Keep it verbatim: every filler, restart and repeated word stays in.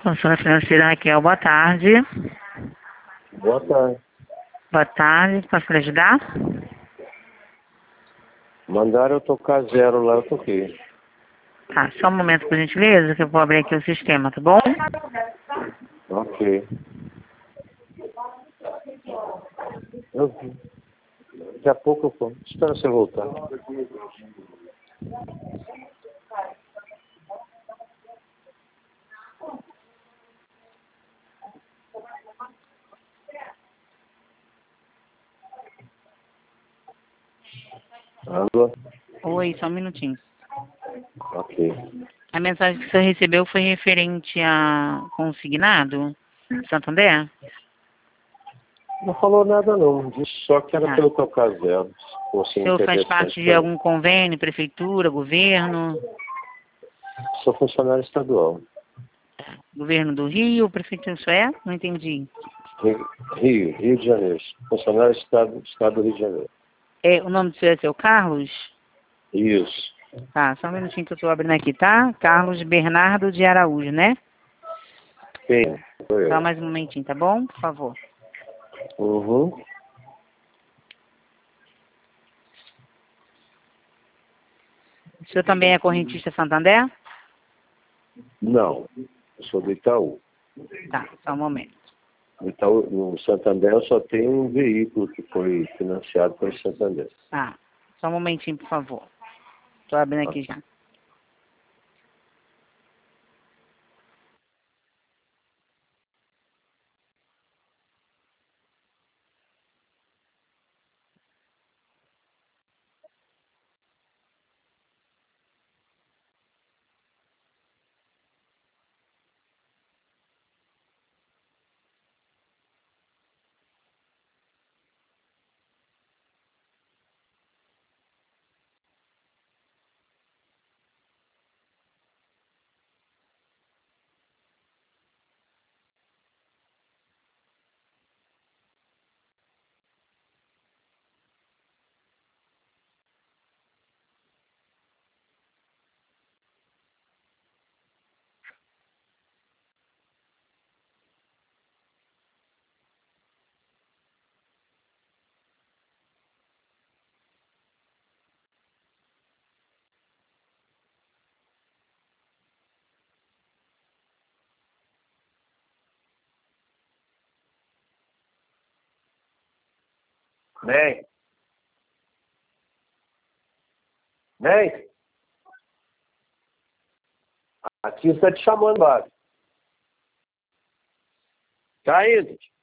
Consultora financeira Raquel, boa tarde. Boa tarde. Boa tarde, posso lhe ajudar? Mandaram eu tocar zero lá, eu toquei. Tá, só um momento, por gentileza, que eu vou abrir aqui o sistema, tá bom? Ok. Eu vi. Daqui a pouco eu vou. Espera você voltar. Alô? Oi, só um minutinho. Ok. A mensagem que você recebeu foi referente a consignado Santander? Não falou nada não. Disse só que era Tá. pra eu tocar zero. Se O fosse senhor faz interessante parte de pra mim. algum convênio, prefeitura, governo? Sou funcionário estadual. Governo do Rio, prefeitura, isso é? Não entendi. Rio, Rio, Rio de Janeiro. Funcionário estado, estado do Rio de Janeiro. É, o nome do senhor é seu Carlos? Isso. Tá, só um minutinho que eu tô abrindo aqui, tá? Carlos Bernardo de Araújo, né? Quem? Sou eu. Só mais um momentinho, tá bom? Por favor. Uhum. O senhor também é correntista Santander? Não. Eu sou do Itaú. Tá, só um momento. No Itaú, no Santander eu só tenho um veículo que foi financiado pelo Santander. Tá, só um momentinho, por favor. Tô abrindo aqui já. Ney! Ney! Aqui está te chamando, Bárbara. Tá indo.